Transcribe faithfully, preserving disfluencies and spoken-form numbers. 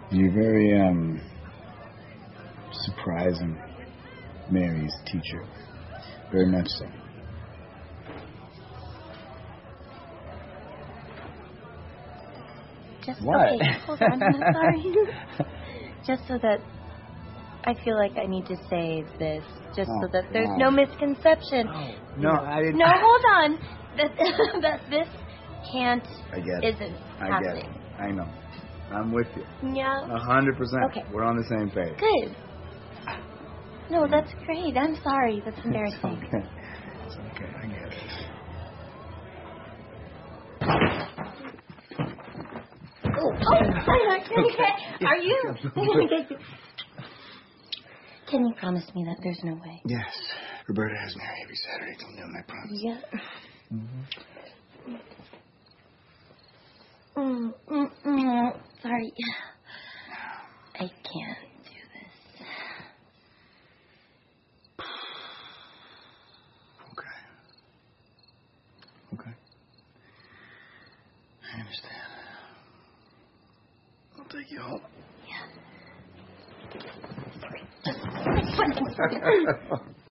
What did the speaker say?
You're very, um, surprising, Mary's teacher. Very much so. Just, what? Okay, hold on. I'm sorry. Just so that I feel like I need to say this, just oh, so that there's God. no misconception. Oh, no, I didn't. No, hold on. That that this can't. I get it. Isn't I happening. get it. I know. I'm with you. Yeah. A hundred percent. Okay. We're on the same page. Good. No, that's great. I'm sorry. That's embarrassing. It's okay. It's okay. I get it. Oh, okay. Are you? Can you promise me that there's no way? Yes. Roberta has Mary every Saturday till noon, I promise. Yeah. Mm-hmm. Mm, mm, mm. Sorry. I can't do this. Okay. Okay. I understand. I'll take you home. Yeah. Sorry.